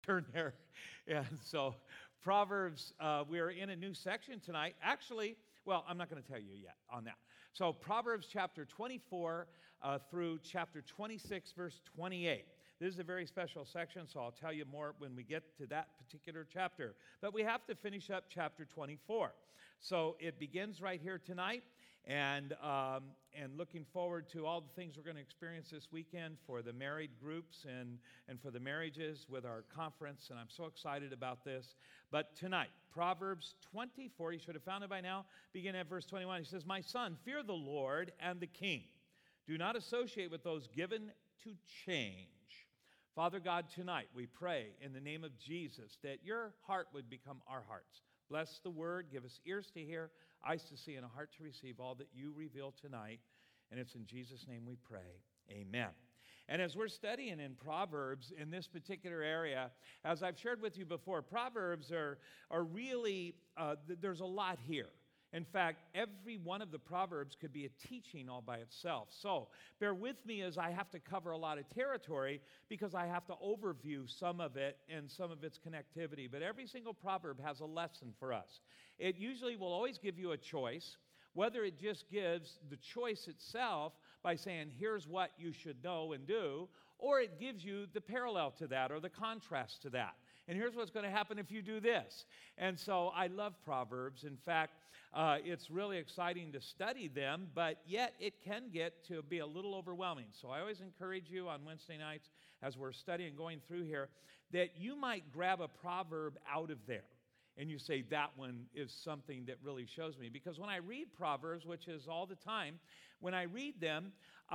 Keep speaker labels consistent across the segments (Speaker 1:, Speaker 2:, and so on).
Speaker 1: turn there. And so Proverbs, we're in a new section tonight. Actually, well, I'm not going to tell you yet on that. So Proverbs chapter 24 through chapter 26, verse 28. This is a very special section, so I'll tell you more when we get to that particular chapter. But we have to finish up chapter 24. So it begins right here tonight, and looking forward to all the things we're going to experience this weekend for the married groups and for the marriages with our conference, and I'm so excited about this. But tonight, Proverbs 24, you should have found it by now, beginning at verse 21. He says, "My son, fear the Lord and the king. Do not associate with those given to change." Father God, tonight we pray in the name of Jesus that your heart would become our hearts. Bless the word, give us ears to hear, eyes to see, and a heart to receive all that you reveal tonight. And it's in Jesus' name we pray. Amen. And as we're studying in Proverbs in this particular area, as I've shared with you before, Proverbs are really, there's a lot here. In fact, every one of the Proverbs could be a teaching all by itself. So bear with me as I have to cover a lot of territory because I have to overview some of it and some of its connectivity. But every single Proverb has a lesson for us. It usually will always give you a choice, whether it just gives the choice itself by saying, here's what you should know and do, or it gives you the parallel to that or the contrast to that. And here's what's going to happen if you do this. And so I love Proverbs. In fact, it's really exciting to study them, but yet it can get to be a little overwhelming. So I always encourage you on Wednesday nights as we're studying, going through here, that you might grab a proverb out of there. And you say, that one is something that really shows me. Because when I read Proverbs, which is all the time, when I read them,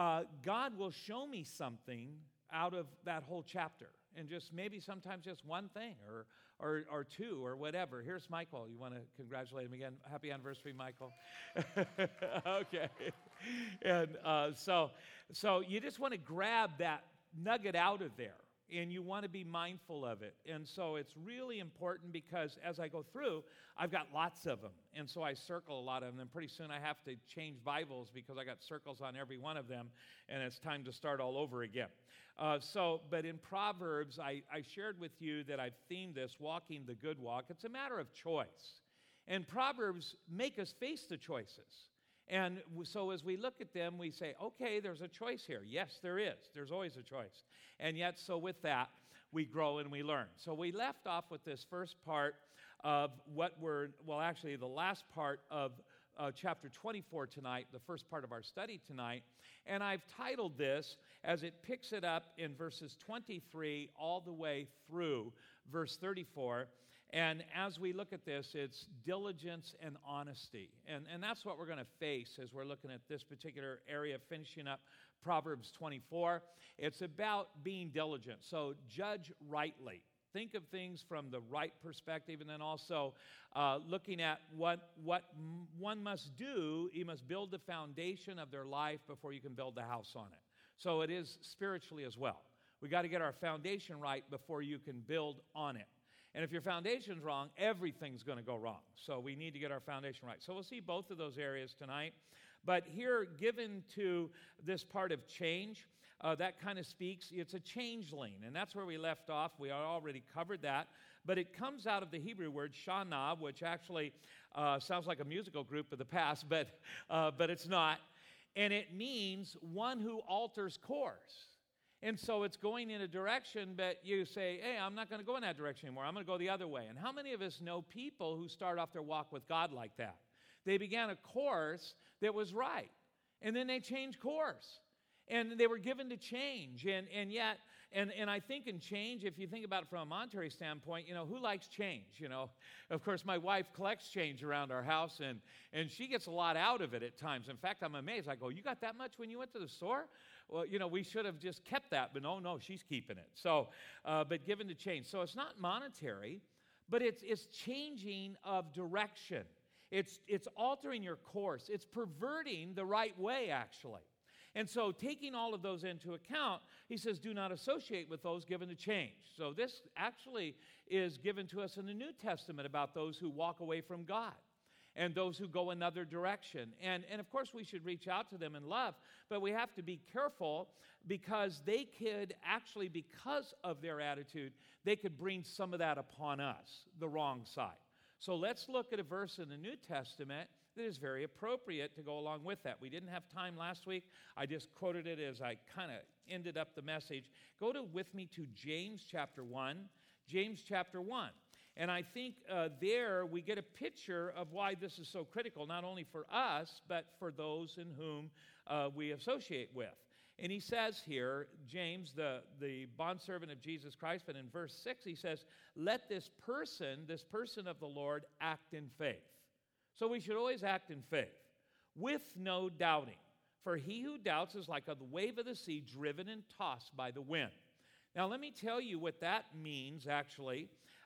Speaker 1: God will show me something out of that whole chapter. And just maybe sometimes just one thing or two or whatever. Here's Michael. You want to congratulate him again? Happy anniversary, Michael. Okay. And so you just want to grab that nugget out of there. And you want to be mindful of it. And so it's really important because as I go through, I've got lots of them. And so I circle a lot of them. And pretty soon I have to change Bibles because I got circles on every one of them. And it's time to start all over again. But in Proverbs, I shared with you that I've themed this, walking the good walk. It's a matter of choice. And Proverbs make us face the choices. And so as we look at them, we say, okay, there's a choice here. Yes, there is. There's always a choice. And yet, so with that, we grow and we learn. So we left off with this first part of the last part of chapter 24 tonight, the first part of our study tonight. And I've titled this as it picks it up in verses 23 all the way through verse 34. And as we look at this, it's diligence and honesty. And that's what we're going to face as we're looking at this particular area, finishing up Proverbs 24. It's about being diligent. So judge rightly. Think of things from the right perspective, and then also looking at what one must do. You must build the foundation of their life before you can build the house on it. So it is spiritually as well. We got to get our foundation right before you can build on it. And if your foundation's wrong, everything's going to go wrong. So we need to get our foundation right. So we'll see both of those areas tonight. But here, given to this part of change, that kind of speaks, it's a changeling. And that's where we left off. We already covered that. But it comes out of the Hebrew word shana, which actually sounds like a musical group of the past, but it's not. And it means one who alters course. And so it's going in a direction, but you say, hey, I'm not going to go in that direction anymore. I'm going to go the other way. And how many of us know people who start off their walk with God like that? They began a course that was right, and then they changed course. And they were given to change. And yet, I think in change, if you think about it from a monetary standpoint, who likes change? Of course, my wife collects change around our house, and she gets a lot out of it at times. In fact, I'm amazed. I go, you got that much when you went to the store? Well, we should have just kept that, but no, she's keeping it. So, but given to change. So it's not monetary, but it's changing of direction. It's altering your course. It's perverting the right way, actually. And so taking all of those into account, he says, do not associate with those given to change. So this actually is given to us in the New Testament about those who walk away from God. and those who go another direction. And of course, we should reach out to them in love, but we have to be careful because they could actually, because of their attitude, they could bring some of that upon us, the wrong side. So let's look at a verse in the New Testament that is very appropriate to go along with that. We didn't have time last week. I just quoted it as I kind of ended up the message. Go with me to James chapter 1. James chapter 1. And I think there we get a picture of why this is so critical, not only for us, but for those in whom we associate with. And he says here, James, the bondservant of Jesus Christ, but in verse 6 he says, let this person of the Lord, act in faith. So we should always act in faith, with no doubting. For he who doubts is like a wave of the sea, driven and tossed by the wind. Now let me tell you what that means, actually.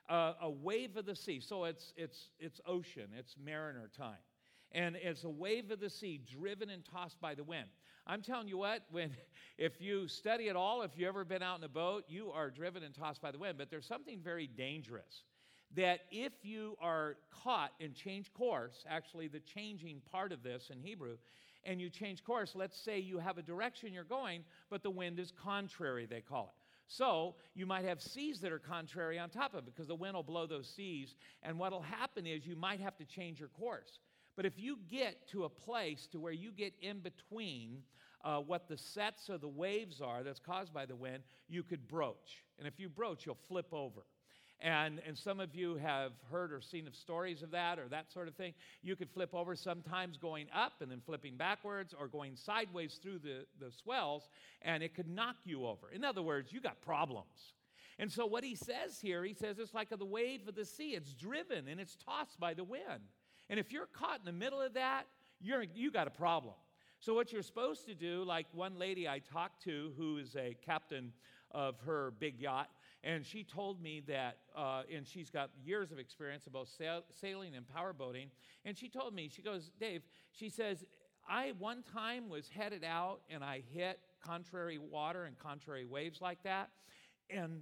Speaker 1: A wave of the sea. So it's ocean, it's mariner time. And it's a wave of the sea driven and tossed by the wind. I'm telling you what, if you study at all, if you've ever been out in a boat, you are driven and tossed by the wind. But there's something very dangerous, that if you are caught and change course, actually the changing part of this in Hebrew, and you change course, let's say you have a direction you're going, but the wind is contrary, they call it. So you might have seas that are contrary on top of it because the wind will blow those seas, and what will happen is you might have to change your course. But if you get to a place to where you get in between what the sets of the waves are that's caused by the wind, you could broach. And if you broach, you'll flip over. And some of you have heard or seen of stories of that or that sort of thing. You could flip over, sometimes going up and then flipping backwards, or going sideways through the swells, and it could knock you over. In other words, you got problems. And so what he says here, he says it's like the wave of the sea. It's driven and it's tossed by the wind. And if you're caught in the middle of that, you got a problem. So what you're supposed to do, like one lady I talked to who is a captain of her big yacht, and she told me that, and she's got years of experience about sailing and powerboating, and she told me, she goes, Dave, she says, I one time was headed out and I hit contrary water and contrary waves like that, and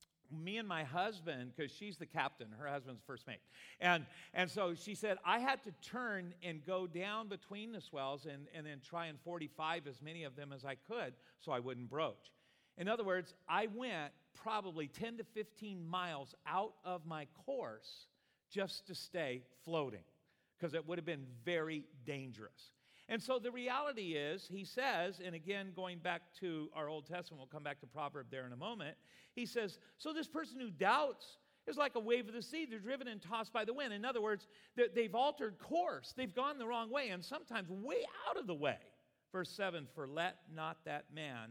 Speaker 1: me and my husband, because she's the captain, her husband's first mate, and so she said, I had to turn and go down between the swells and then try and 45 as many of them as I could so I wouldn't broach. In other words, I went probably 10 to 15 miles out of my course just to stay floating, because it would have been very dangerous. And so the reality is, he says, and again, going back to our Old Testament, we'll come back to Proverbs there in a moment, he says, so this person who doubts is like a wave of the sea. They're driven and tossed by the wind. In other words, they've altered course. They've gone the wrong way, and sometimes way out of the way. Verse 7, for let not that man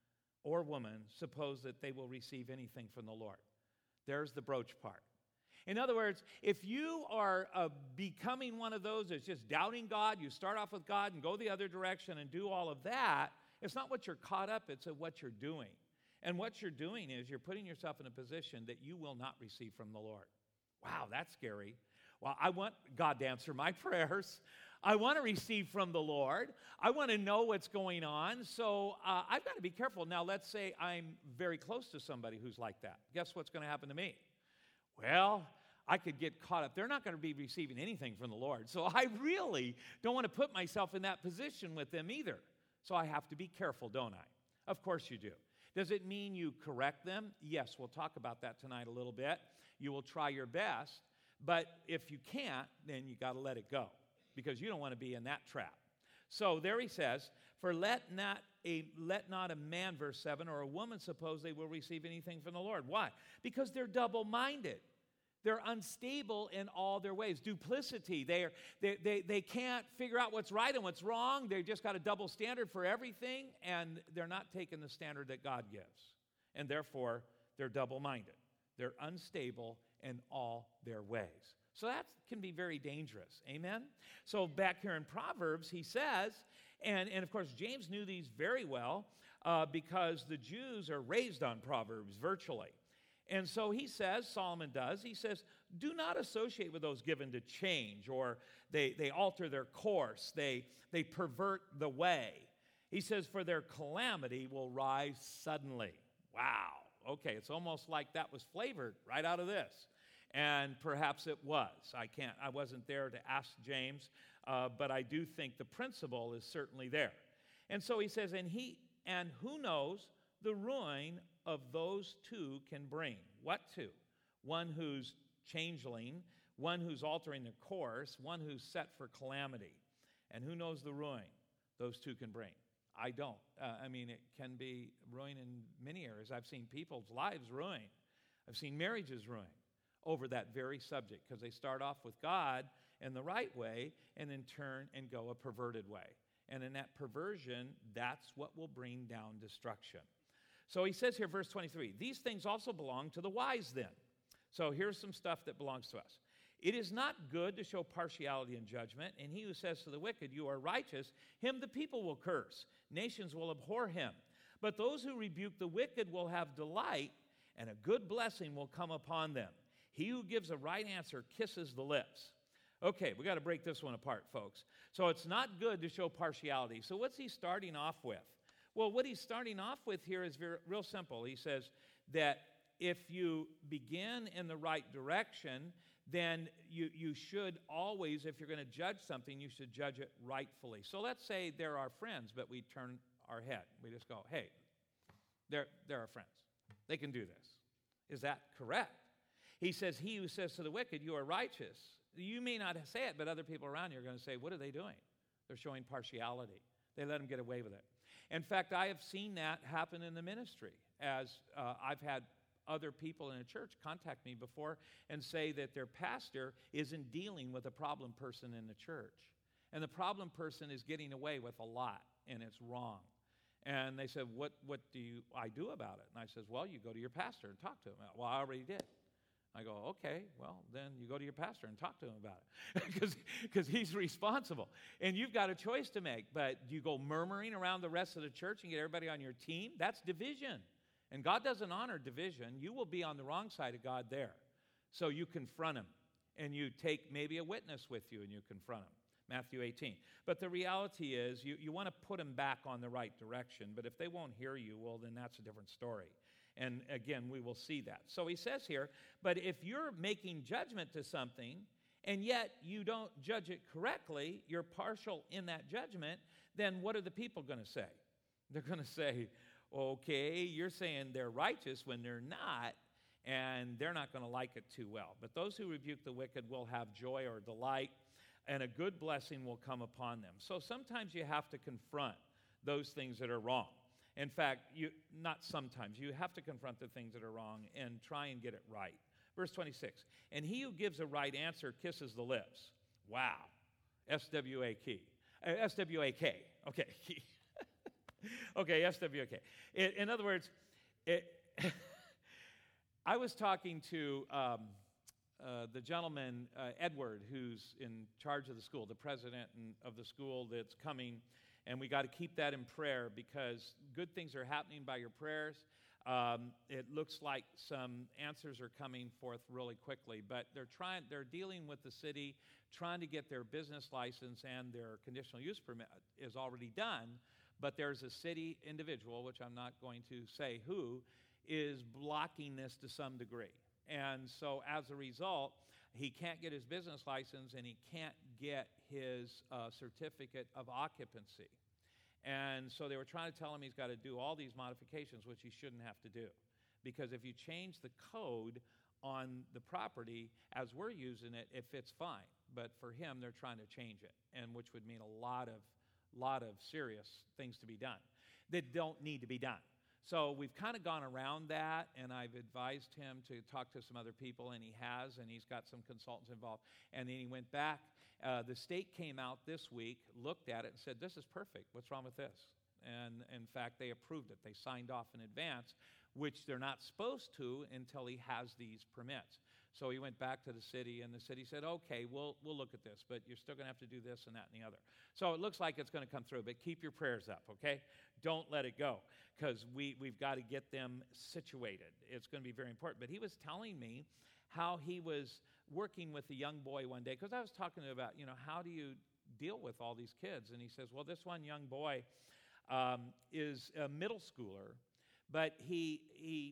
Speaker 1: or woman suppose that they will receive anything from the Lord. There's the broach part. In other words, if you are becoming one of those that's just doubting God, you start off with God and go the other direction and do all of that, it's not what you're caught up, it's what you're doing. And what you're doing is you're putting yourself in a position that you will not receive from the Lord. Wow, that's scary. Well, I want God to answer my prayers. I want to receive from the Lord. I want to know what's going on. So I've got to be careful. Now, let's say I'm very close to somebody who's like that. Guess what's going to happen to me? Well, I could get caught up. They're not going to be receiving anything from the Lord. So I really don't want to put myself in that position with them either. So I have to be careful, don't I? Of course you do. Does it mean you correct them? Yes, we'll talk about that tonight a little bit. You will try your best. But if you can't, then you got to let it go, because you don't want to be in that trap. So there he says, for let not a man, verse 7, or a woman suppose they will receive anything from the Lord. Why? Because they're double-minded. They're unstable in all their ways. Duplicity. They can't figure out what's right and what's wrong. They've just got a double standard for everything, and they're not taking the standard that God gives. And therefore, they're double-minded. They're unstable in all their ways. So that can be very dangerous. Amen? So back here in Proverbs, he says, and of course, James knew these very well because the Jews are raised on Proverbs virtually. And so he says, Solomon does, he says, do not associate with those given to change, or they alter their course, they pervert the way. He says, for their calamity will rise suddenly. Wow. Okay, it's almost like that was flavored right out of this. And perhaps it was. I wasn't there to ask James, but I do think the principle is certainly there. And so he says, and who knows, the ruin of those two can bring. What two? One who's changeling, one who's altering their course, one who's set for calamity. And who knows the ruin those two can bring? I don't. It can be ruin in many areas. I've seen people's lives ruined. I've seen marriages ruined over that very subject because they start off with God in the right way and then turn and go a perverted way. And in that perversion, that's what will bring down destruction. So he says here, verse 23, these things also belong to the wise then. So here's some stuff that belongs to us. It is not good to show partiality in judgment, and he who says to the wicked, you are righteous, him the people will curse. Nations will abhor him. But those who rebuke the wicked will have delight, and a good blessing will come upon them. He who gives a right answer kisses the lips. Okay, we got to break this one apart, folks. So it's not good to show partiality. So what's he starting off with? Well, what he's starting off with here is real simple. He says that if you begin in the right direction, then you should always, if you're going to judge something, you should judge it rightfully. So let's say they're our friends, but we turn our head. We just go, hey, they're our friends. They can do this. Is that correct? He says, he who says to the wicked, you are righteous. You may not say it, but other people around you are going to say, what are they doing? They're showing partiality. They let them get away with it. In fact, I have seen that happen in the ministry as I've had other people in a church contact me before and say that their pastor isn't dealing with a problem person in the church. And the problem person is getting away with a lot, and it's wrong. And they said, what do I do about it? And I says, well, you go to your pastor and talk to him. Well, I already did. I go, okay, well, then you go to your pastor and talk to him about it because he's responsible. And you've got a choice to make. But do you go murmuring around the rest of the church and get everybody on your team? That's division. And God doesn't honor division. You will be on the wrong side of God there. So you confront him, and you take maybe a witness with you, and you confront him. Matthew 18. But the reality is you want to put them back on the right direction. But if they won't hear you, well, then that's a different story. And again, we will see that. So he says here, but if you're making judgment to something, and yet you don't judge it correctly, you're partial in that judgment, then what are the people going to say? They're going to say, okay, you're saying they're righteous when they're not, and they're not going to like it too well. But those who rebuke the wicked will have joy or delight, and a good blessing will come upon them. So sometimes you have to confront those things that are wrong. In fact, not sometimes. You have to confront the things that are wrong and try and get it right. Verse 26, and he who gives a right answer kisses the lips. Wow. S-W-A-K. S-W-A-K. Okay. Okay, S-W-A-K. In other words, I was talking to the gentleman, Edward, who's in charge of the school, the president of the school that's coming. And we got to keep that in prayer because good things are happening by your prayers. It looks like some answers are coming forth really quickly, but they're dealing with the city, trying to get their business license, and their conditional use permit is already done. But there's a city individual, which I'm not going to say who, is blocking this to some degree. And so as a result, he can't get his business license, and he can't get his certificate of occupancy. And so they were trying to tell him he's got to do all these modifications, which he shouldn't have to do. Because if you change the code on the property as we're using it, it fits fine. But for him, they're trying to change it, and which would mean a lot of serious things to be done that don't need to be done. So we've kind of gone around that, and I've advised him to talk to some other people, and he has, and he's got some consultants involved. And then he went back. The state came out this week, looked at it, and said, this is perfect. What's wrong with this? And in fact, they approved it. They signed off in advance, which they're not supposed to until he has these permits. So he went back to the city, and the city said, okay, we'll look at this, but you're still going to have to do this and that and the other. So it looks like it's going to come through, but keep your prayers up, okay? Don't let it go, because we've got to get them situated. It's going to be very important. But he was telling me how he was working with a young boy one day, because I was talking to him about, how do you deal with all these kids? And he says, well, this one young boy is a middle schooler, but he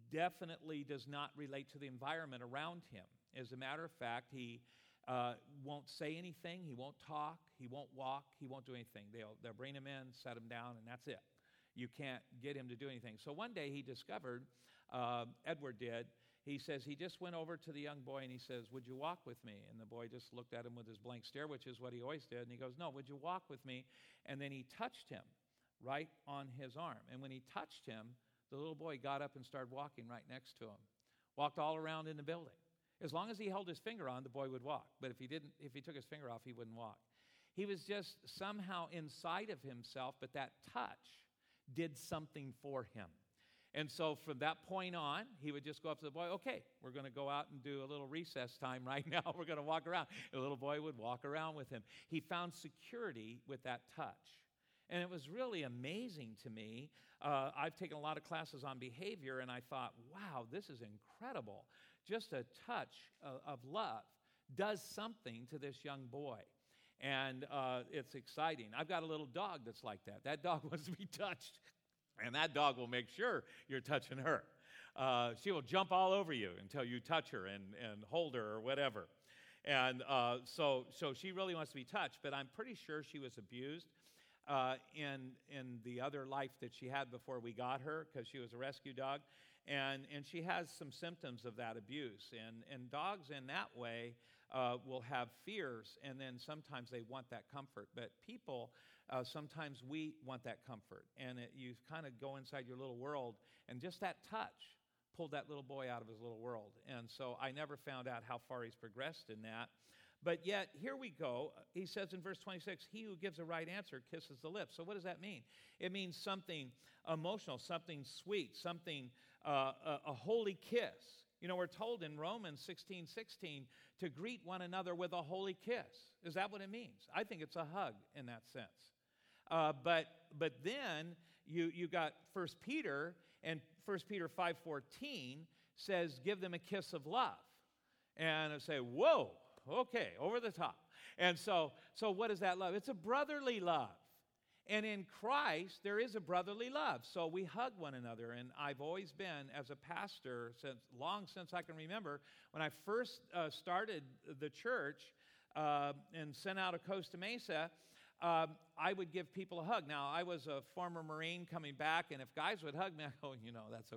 Speaker 1: definitely does not relate to the environment around him. As a matter of fact, he won't say anything, he won't talk, he won't walk, he won't do anything. They'll bring him in, set him down, and that's it. You can't get him to do anything. So one day he discovered, Edward did, he says he just went over to the young boy and he says, "Would you walk with me?" And the boy just looked at him with his blank stare, which is what he always did. And he goes, "No, would you walk with me?" And then he touched him right on his arm. And when he touched him, the little boy got up and started walking right next to him. Walked all around in the building. As long as he held his finger on, the boy would walk. But if he took his finger off, he wouldn't walk. He was just somehow inside of himself, but that touch did something for him. And so from that point on, he would just go up to the boy, "Okay, we're going to go out and do a little recess time right now. We're going to walk around." And the little boy would walk around with him. He found security with that touch. And it was really amazing to me. I've taken a lot of classes on behavior, and I thought, wow, this is incredible. Just a touch of love does something to this young boy. And it's exciting. I've got a little dog that's like that. That dog wants to be touched. And that dog will make sure you're touching her. She will jump all over you until you touch her and hold her or whatever. And so she really wants to be touched, but I'm pretty sure she was abused in the other life that she had before we got her, because she was a rescue dog. And she has some symptoms of that abuse. And dogs in that way will have fears, and then sometimes they want that comfort. But people, sometimes we want that comfort. And you kind of go inside your little world, and just that touch pulled that little boy out of his little world. And so I never found out how far he's progressed in that. But yet, here we go. He says in verse 26, "He who gives a right answer kisses the lips." So what does that mean? It means something emotional, something sweet, something, a holy kiss. You know, we're told in Romans 16:16 to greet one another with a holy kiss. Is that what it means? I think it's a hug in that sense. But then you got 1 Peter, and 1 Peter 5:14 says, "Give them a kiss of love." And I say, whoa. Okay, over the top. And so what is that love? It's a brotherly love. And in Christ, there is a brotherly love. So we hug one another. And I've always been, as a pastor, long since I can remember, when I first started the church and sent out of Costa Mesa, I would give people a hug. Now, I was a former Marine coming back, and if guys would hug me, I go, that's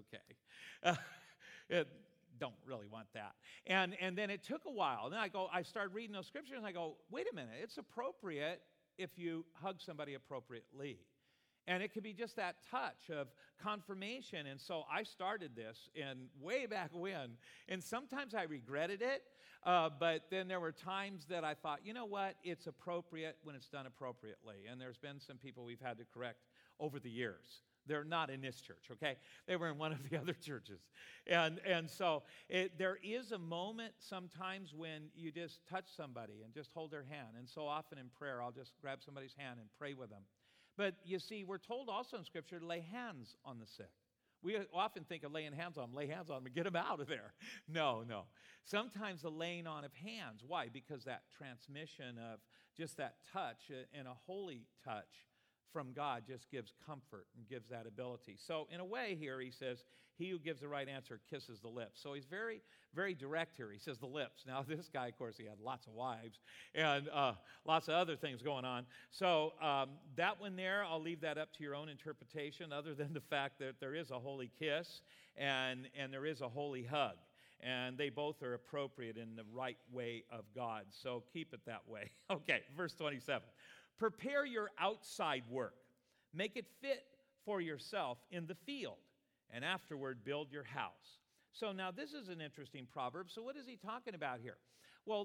Speaker 1: okay. Don't really want that. And then it took a while. Then I started reading those scriptures, and I go, wait a minute, it's appropriate if you hug somebody appropriately. And it could be just that touch of confirmation. And so I started this way back when. And sometimes I regretted it, but then there were times that I thought, you know what, it's appropriate when it's done appropriately. And there's been some people we've had to correct over the years. They're not in this church, okay? They were in one of the other churches. And so there is a moment sometimes when you just touch somebody and just hold their hand. And so often in prayer, I'll just grab somebody's hand and pray with them. But you see, we're told also in Scripture to lay hands on the sick. We often think of laying hands on them, lay hands on them and get them out of there. No. Sometimes the laying on of hands. Why? Because that transmission of just that touch and a holy touch from God just gives comfort and gives that ability. So in a way here he says, he who gives the right answer kisses the lips. So he's very, very direct here. He says the lips. Now this guy, of course, he had lots of wives and lots of other things going on. So that one there, I'll leave that up to your own interpretation, other than the fact that there is a holy kiss and there is a holy hug. And they both are appropriate in the right way of God. So keep it that way. Okay, verse 27. Prepare your outside work. Make it fit for yourself in the field, and afterward build your house. So now this is an interesting proverb. So what is he talking about here? Well,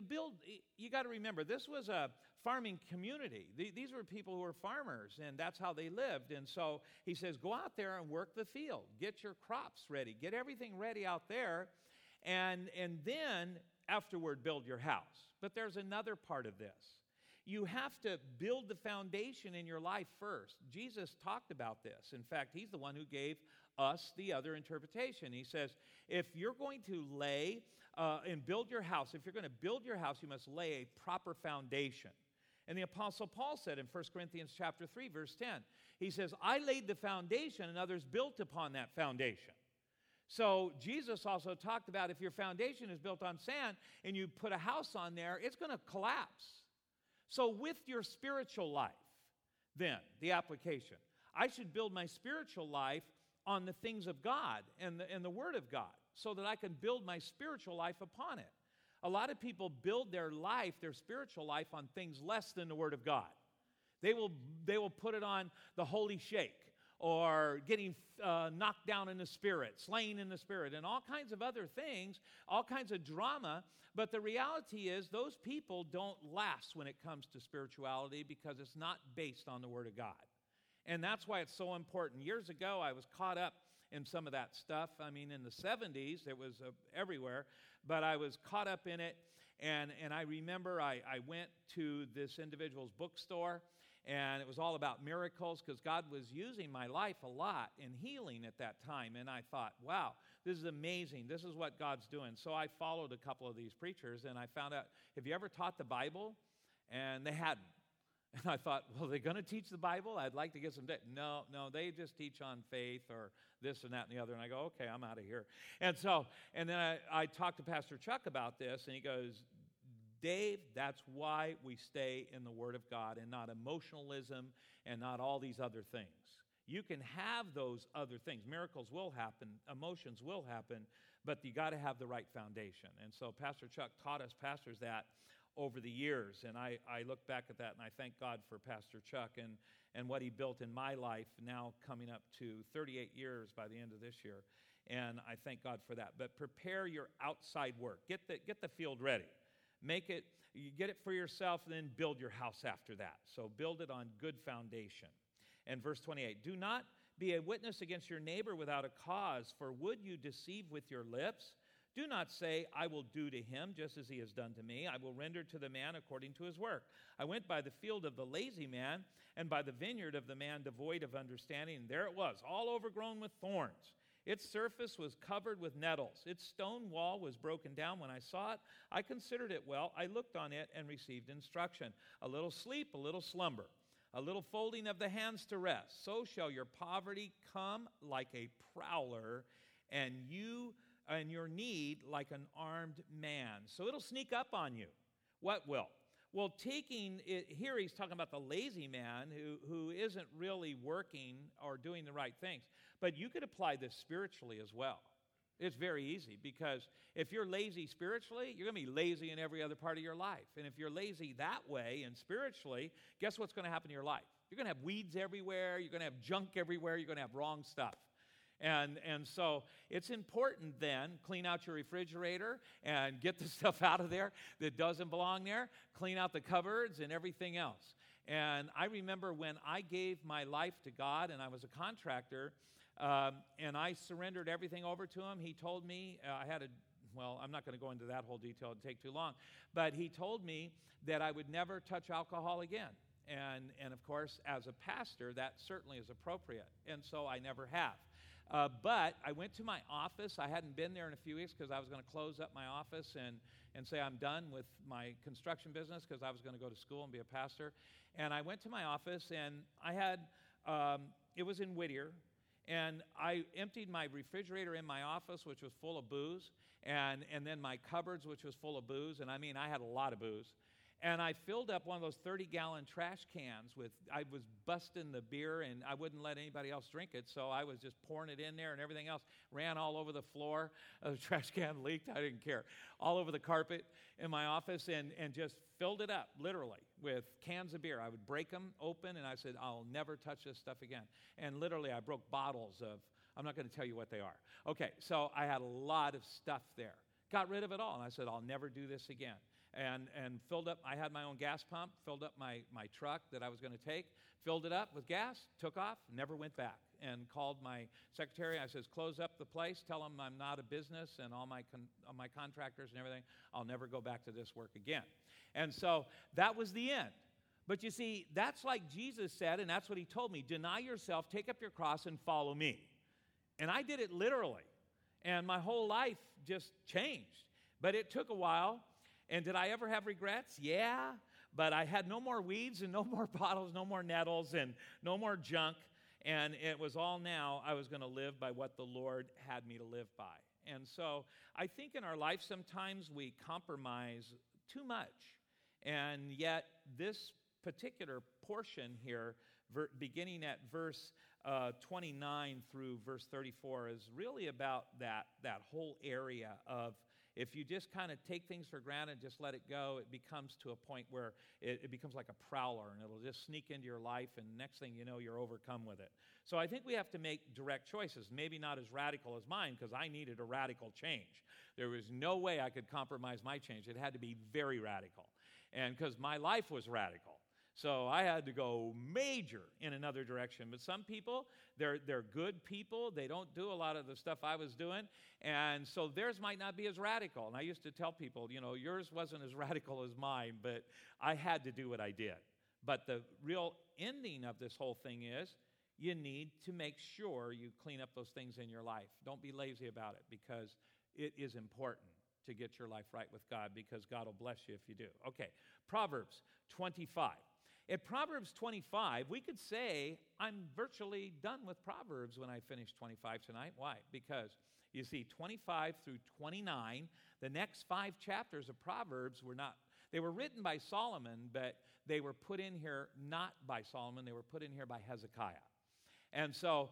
Speaker 1: you got to remember, this was a farming community. These were people who were farmers, and that's how they lived. And so he says, go out there and work the field. Get your crops ready. Get everything ready out there, and then afterward build your house. But there's another part of this. You have to build the foundation in your life first. Jesus talked about this. In fact, he's the one who gave us the other interpretation. He says, if you're going to lay and build your house, if you're going to build your house, you must lay a proper foundation. And the Apostle Paul said in 1 Corinthians chapter 3, verse 10, he says, I laid the foundation and others built upon that foundation. So Jesus also talked about if your foundation is built on sand and you put a house on there, it's going to collapse. So with your spiritual life, then, the application, I should build my spiritual life on the things of God and the Word of God so that I can build my spiritual life upon it. A lot of people build their life, their spiritual life, on things less than the Word of God. They will put it on the holy shake or getting knocked down in the Spirit, slain in the Spirit, and all kinds of other things, all kinds of drama. But the reality is those people don't last when it comes to spirituality because it's not based on the Word of God. And that's why it's so important. Years ago, I was caught up in some of that stuff. I mean, in the 70s, it was everywhere, but I was caught up in it. And I remember I went to this individual's bookstore, and it was all about miracles because God was using my life a lot in healing at that time. And I thought, wow, this is amazing. This is what God's doing. So I followed a couple of these preachers, and I found out, have you ever taught the Bible? And they hadn't. And I thought, well, they're going to teach the Bible? I'd like to get some No, they just teach on faith or this and that and the other. And I go, okay, I'm out of here. And then I talked to Pastor Chuck about this, and he goes, Dave, that's why we stay in the Word of God and not emotionalism and not all these other things. You can have those other things. Miracles will happen. Emotions will happen. But you got to have the right foundation. And so Pastor Chuck taught us pastors that over the years, and I look back at that, and I thank God for Pastor Chuck and what he built in my life, now coming up to 38 years by the end of this year, and I thank God for that. But prepare your outside work. Get the field ready. You get it for yourself, and then build your house after that. So build it on good foundation. And verse 28, do not be a witness against your neighbor without a cause, for would you deceive with your lips? Do not say, I will do to him just as he has done to me. I will render to the man according to his work. I went by the field of the lazy man and by the vineyard of the man devoid of understanding. And there it was, all overgrown with thorns. Its surface was covered with nettles. Its stone wall was broken down. When I saw it, I considered it well. I looked on it and received instruction. A little sleep, a little slumber, a little folding of the hands to rest. So shall your poverty come like a prowler, and your need like an armed man. So it'll sneak up on you. What will? Well, taking it here, he's talking about the lazy man who isn't really working or doing the right things. But you could apply this spiritually as well. It's very easy because if you're lazy spiritually, you're going to be lazy in every other part of your life. And if you're lazy that way and spiritually, guess what's going to happen in your life? You're going to have weeds everywhere. You're going to have junk everywhere. You're going to have wrong stuff. And so it's important then, clean out your refrigerator and get the stuff out of there that doesn't belong there. Clean out the cupboards and everything else. And I remember when I gave my life to God and I was a contractor and I surrendered everything over to him, he told me I'm not going to go into that whole detail. It'd take too long. But he told me that I would never touch alcohol again. And of course, as a pastor, that certainly is appropriate. And so I never have. But I went to my office. I hadn't been there in a few weeks because I was going to close up my office and say I'm done with my construction business because I was going to go to school and be a pastor. And I went to my office, and I had, it was in Whittier, and I emptied my refrigerator in my office, which was full of booze, and then my cupboards, which was full of booze, and I mean, I had a lot of booze. And I filled up one of those 30-gallon trash cans I was busting the beer, and I wouldn't let anybody else drink it, so I was just pouring it in there, and everything else ran all over the floor. The trash can leaked, I didn't care. All over the carpet in my office, and just filled it up, literally, with cans of beer. I would break them open, and I said, I'll never touch this stuff again. And literally, I broke bottles of, I'm not going to tell you what they are. Okay, so I had a lot of stuff there. Got rid of it all, and I said, I'll never do this again. And filled up, I had my own gas pump, filled up my truck that I was going to take, filled it up with gas, took off, never went back, and called my secretary. I says, close up the place, tell them I'm not a business, and all my contractors and everything, I'll never go back to this work again. And so that was the end. But you see, that's like Jesus said, and that's what he told me, deny yourself, take up your cross, and follow me. And I did it literally, and my whole life just changed. But it took a while. And did I ever have regrets? Yeah, but I had no more weeds and no more bottles, no more nettles and no more junk. And it was all now I was going to live by what the Lord had me to live by. And so I think in our life sometimes we compromise too much. And yet this particular portion here, beginning at verse 29 through verse 34, is really about that whole area of, if you just kind of take things for granted, just let it go, it becomes to a point where it becomes like a prowler, and it'll just sneak into your life, and next thing you know, you're overcome with it. So I think we have to make direct choices, maybe not as radical as mine, because I needed a radical change. There was no way I could compromise my change. It had to be very radical, and because my life was radical. So I had to go major in another direction. But some people, they're good people. They don't do a lot of the stuff I was doing. And so theirs might not be as radical. And I used to tell people, yours wasn't as radical as mine, but I had to do what I did. But the real ending of this whole thing is you need to make sure you clean up those things in your life. Don't be lazy about it, because it is important to get your life right with God, because God will bless you if you do. Okay, Proverbs 25. At Proverbs 25, we could say I'm virtually done with Proverbs when I finish 25 tonight. Why? Because you see, 25 through 29, the next 5 chapters of Proverbs they were written by Solomon, but they were put in here not by Solomon, they were put in here by Hezekiah. And so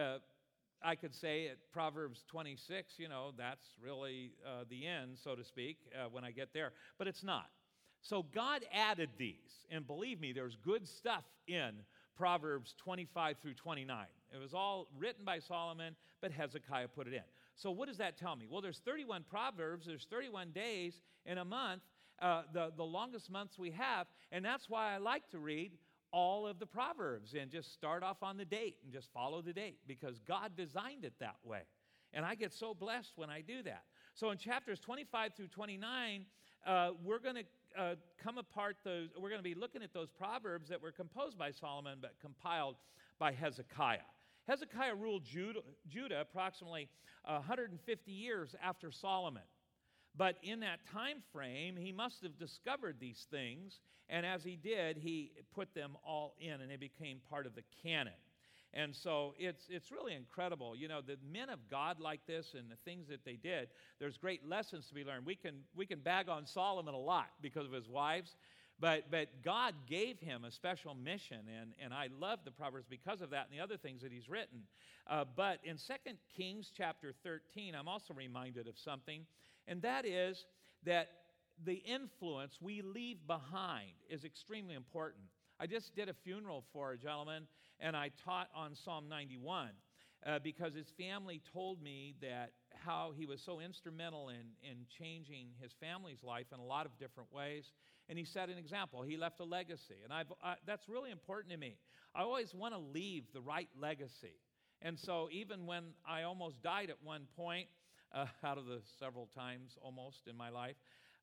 Speaker 1: I could say at Proverbs 26, that's really the end, so to speak, when I get there, but it's not. So God added these, and believe me, there's good stuff in Proverbs 25 through 29. It was all written by Solomon, but Hezekiah put it in. So what does that tell me? Well, there's 31 Proverbs, there's 31 days in a month, the longest months we have, and that's why I like to read all of the Proverbs and just start off on the date and just follow the date, because God designed it that way. And I get so blessed when I do that. So in chapters 25 through 29, we're going to we're going to be looking at those Proverbs that were composed by Solomon but compiled by Hezekiah. Hezekiah ruled Judah approximately 150 years after Solomon. But in that time frame, he must have discovered these things, and as he did, he put them all in, and they became part of the canon. And so it's really incredible. The men of God like this and the things that they did, there's great lessons to be learned. We can bag on Solomon a lot because of his wives, but God gave him a special mission, and I love the Proverbs because of that and the other things that he's written. But in 2 Kings chapter 13, I'm also reminded of something, and that is that the influence we leave behind is extremely important. I just did a funeral for a gentleman, and I taught on Psalm 91 because his family told me that how he was so instrumental in changing his family's life in a lot of different ways, and he set an example. He left a legacy, and that's really important to me. I always want to leave the right legacy, and so even when I almost died at one point, out of the several times almost in my life,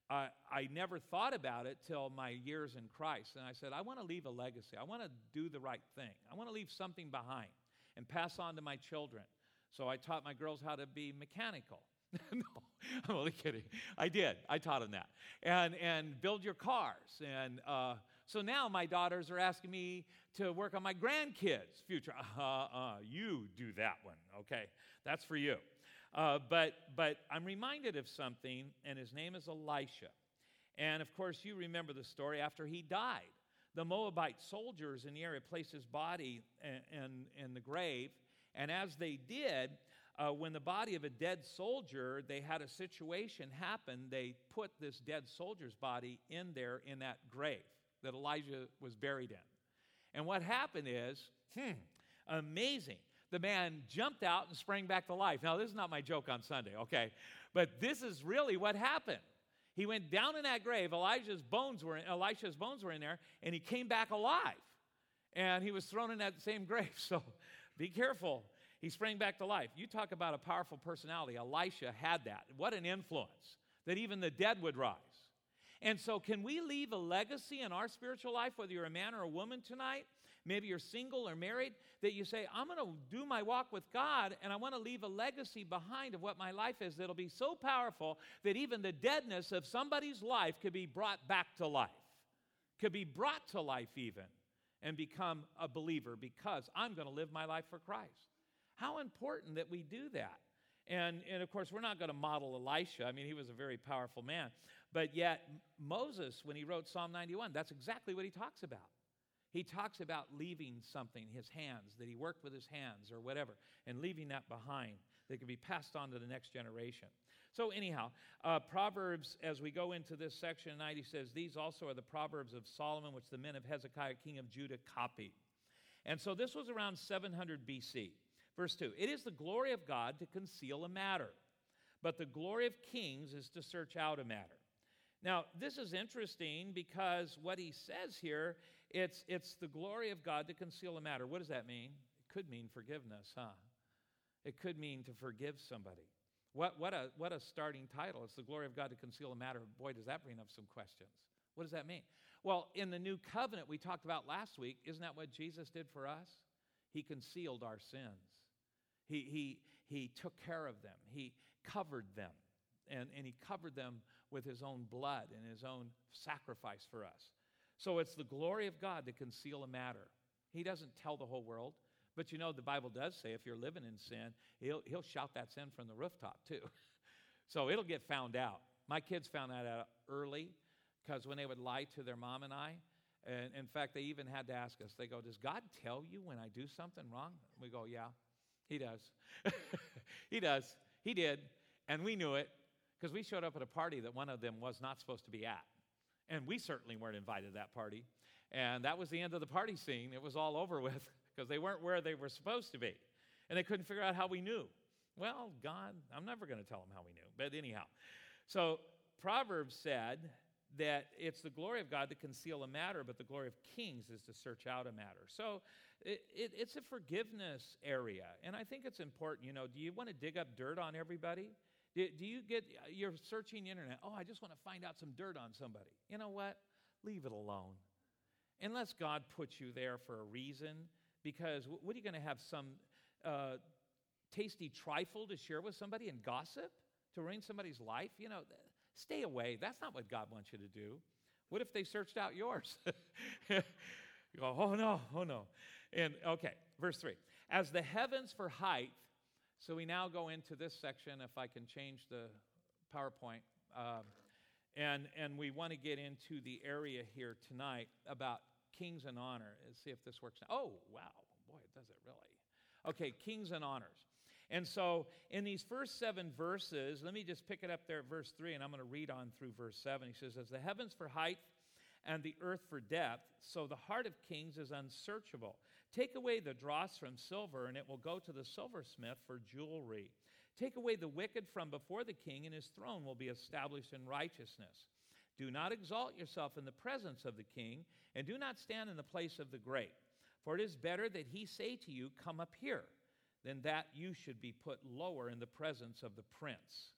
Speaker 1: I never thought about it till my years in Christ. And I said, I want to leave a legacy. I want to do the right thing. I want to leave something behind and pass on to my children. So I taught my girls how to be mechanical. No, I'm only kidding. I did. I taught them that. And build your cars. And so now my daughters are asking me to work on my grandkids' future. You do that one, okay? That's for you. But I'm reminded of something, and his name is Elisha. And, of course, you remember the story. After he died, the Moabite soldiers in the area placed his body in the grave. And as they did, when the body of a dead soldier, they had a situation happen. They put this dead soldier's body in there in that grave that Elijah was buried in. And what happened is, amazing. The man jumped out and sprang back to life. Now, this is not my joke on Sunday, okay? But this is really what happened. He went down in that grave. Elisha's bones were in there, and he came back alive. And he was thrown in that same grave. So be careful. He sprang back to life. You talk about a powerful personality. Elisha had that. What an influence that even the dead would rise. And so can we leave a legacy in our spiritual life, whether you're a man or a woman tonight? Maybe you're single or married, that you say, I'm going to do my walk with God, and I want to leave a legacy behind of what my life is that'll be so powerful that even the deadness of somebody's life could be brought back to life, could be brought to life even. and become a believer because I'm going to live my life for Christ. How important that we do that. And of course, we're not going to model Elisha. I mean, he was a very powerful man. But yet, Moses, when he wrote Psalm 91, that's exactly what he talks about. He talks about leaving something, his hands, that he worked with his hands or whatever, and leaving that behind that can be passed on to the next generation. So anyhow, Proverbs, as we go into this section tonight, he says, these also are the Proverbs of Solomon, which the men of Hezekiah, king of Judah, copied. And so this was around 700 BC. Verse 2, it is the glory of God to conceal a matter, but the glory of kings is to search out a matter. Now, this is interesting because what he says here, it's the glory of God to conceal a matter. What does that mean? It could mean forgiveness, huh? It could mean to forgive somebody. What a starting title. It's the glory of God to conceal a matter. Boy, does that bring up some questions. What does that mean? Well, in the new covenant we talked about last week, isn't that what Jesus did for us? He concealed our sins. He took care of them. He covered them. And he covered them with his own blood and his own sacrifice for us. So it's the glory of God to conceal a matter. He doesn't tell the whole world. But you know, the Bible does say if you're living in sin, he'll shout that sin from the rooftop too. So it'll get found out. My kids found that out early because when they would lie to their mom and I, and in fact, they even had to ask us, they go, does God tell you when I do something wrong? We go, yeah, he does. He does. He did. And we knew it because we showed up at a party that one of them was not supposed to be at. And we certainly weren't invited to that party. And that was the end of the party scene. It was all over with because they weren't where they were supposed to be. And they couldn't figure out how we knew. Well, God, I'm never going to tell them how we knew. But anyhow, so Proverbs said that it's the glory of God to conceal a matter, but the glory of kings is to search out a matter. So it's a forgiveness area. And I think it's important, you know, do you want to dig up dirt on everybody? Do you you're searching the internet, oh, I just want to find out some dirt on somebody. You know what? Leave it alone. Unless God puts you there for a reason, because what are you going to have, some tasty trifle to share with somebody and gossip to ruin somebody's life? You know, stay away. That's not what God wants you to do. What if they searched out yours? You go, oh no. And okay, verse 3. As the heavens for height, so we now go into this section, if I can change the PowerPoint, and we want to get into the area here tonight about kings and honor. Let's see if this works now. Oh, wow. Boy, does it really. Okay, kings and honors. And so in these first 7 verses, let me just pick it up there at verse 3, and I'm going to read on through verse 7. He says, as the heavens for height and the earth for depth, so the heart of kings is unsearchable. Take away the dross from silver, and it will go to the silversmith for jewelry. Take away the wicked from before the king, and his throne will be established in righteousness. Do not exalt yourself in the presence of the king, and do not stand in the place of the great. For it is better that he say to you, come up here, than that you should be put lower in the presence of the prince,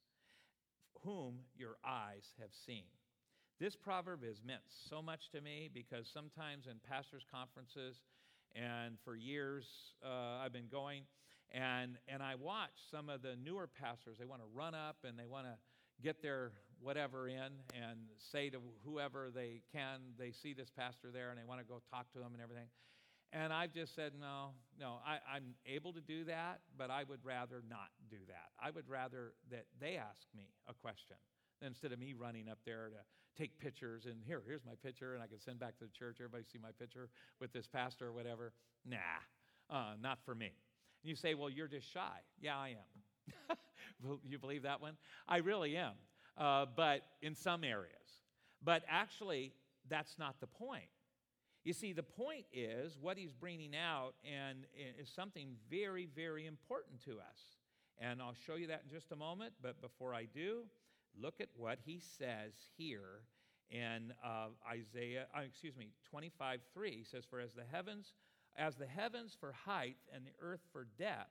Speaker 1: whom your eyes have seen. This proverb has meant so much to me because sometimes in pastors' conferences, and for years I've been going, and I watch some of the newer pastors. They want to run up and they want to get their whatever in and say to whoever they can, they see this pastor there and they want to go talk to him and everything. And I've just said, no, I'm able to do that, but I would rather not do that. I would rather that they ask me a question instead of me running up there to take pictures and here's my picture and I can send back to the church. Everybody see my picture with this pastor or whatever. Nah, not for me. And you say, well, you're just shy. Yeah, I am. You believe that one? I really am, but in some areas. But actually, that's not the point. You see, the point is what he's bringing out and is something very, very important to us. And I'll show you that in just a moment. But before I do, look at what he says here in Isaiah 25:3. He says, for as the heavens for height and the earth for depth,